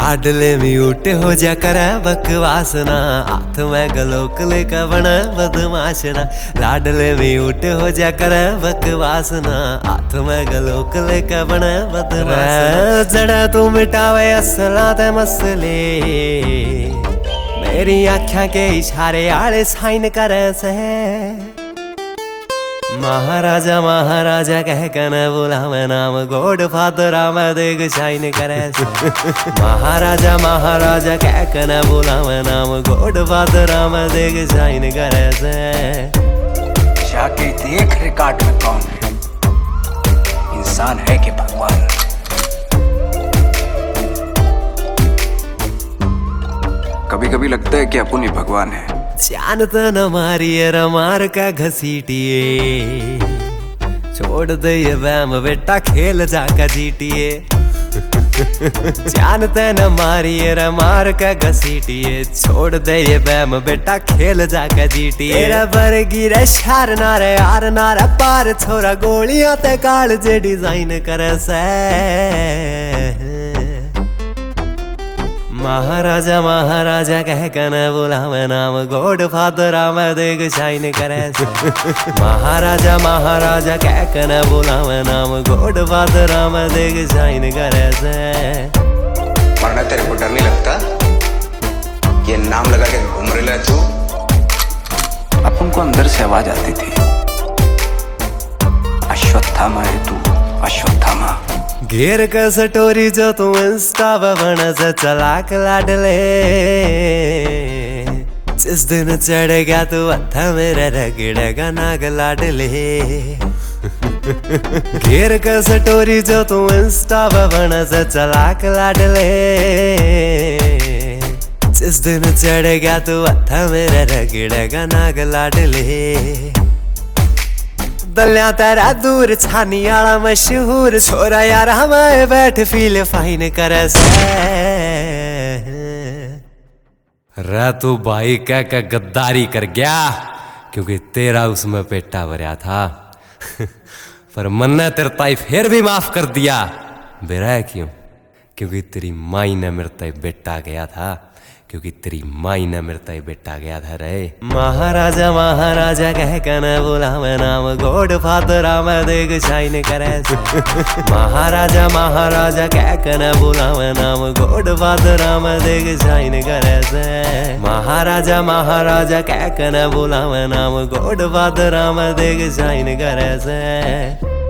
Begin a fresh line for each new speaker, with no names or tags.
लाडले म्यूट हो जा कर बकवासना, हाथ में गलोक लेकर बना बदमाशना। लाडले म्यूट हो जा कर बकवासना, हाथ में गलोक लेकर बना बदमाशना। जड़ा तू मिटावे असला ते मसले, मेरी आँखों के इशारे आड़े साइन करे से। महाराजा महाराजा कह कर न बुलावे नाम, गॉड फादर मैं देख शाइन करे से। महाराजा महाराजा कह कर न बुलावे नाम, गॉड फादर मैं देख शाइन करे से।
जाके देख रिकॉर्ड में कौन है, इंसान है कि भगवान। कभी कभी लगता है कि अपन ही भगवान है।
जानता न मारिए रमार का घसीटिए, छोड़ दे ये वैम बेटा खेल जाका जीटिए। जानते न मारिए रमार का घसीटिए, छोड़ दे ये वैम बेटा खेल जाका जीटिए। तेरा बर गिरे शार नारे यार नारा पार, छोरा गोलियां ते काल जे डिजाइन करे से। महाराजा महाराजा कह कर न बुलावे नाम, गॉड फादर मैं देख शाइन करे से। महाराजा महाराजा कह कर न बुलावे नाम, गॉड फादर मैं देख शाइन करे से।
वरना तेरे को डर नहीं लगता ये नाम लगा के घूम रहे तू? अपन को अंदर से आवाज आती थी, अश्वत्थामा है तू अश्वत्थामा।
घेर का सटोरी जो तू इंस्टा बन से चलाक लाडले, जिस दिन चढ़ गया तू हथा मेरा रगड़ेगा नाग लाडले। घेर का सटोरी जो तू इंस्टा बन से चलाक लाडले, जिस दिन चढ़ गया तू हथा मेरा रगड़ेगा नाग लाडले। दलिया तेरा दूर छानी आला मशहूर, छोरा यार हमें बैठ फील फाइन करे से। रे तू भाई कह के गद्दारी कर गया, क्योंकि तेरा उसमें पेटा भरा था। पर मन ने तेरे ताई फिर भी माफ कर दिया। बेरा क्यों? क्योंकि तेरी माई ने मेरे ताई बेटा गया था, क्योंकि तेरी माई ने मेरे ताई बेटा गया था रे। महाराजा महाराजा कह कर न बुलावे नाम, गॉड फादर मैं देख शाइन करे से। महाराजा महाराजा कह कर न बुलावे नाम, गॉड फादर मैं देख शाइन करे से। महाराजा महाराजा कह कर न बुलावे नाम, गॉड फादर मैं देख शाइन करे से।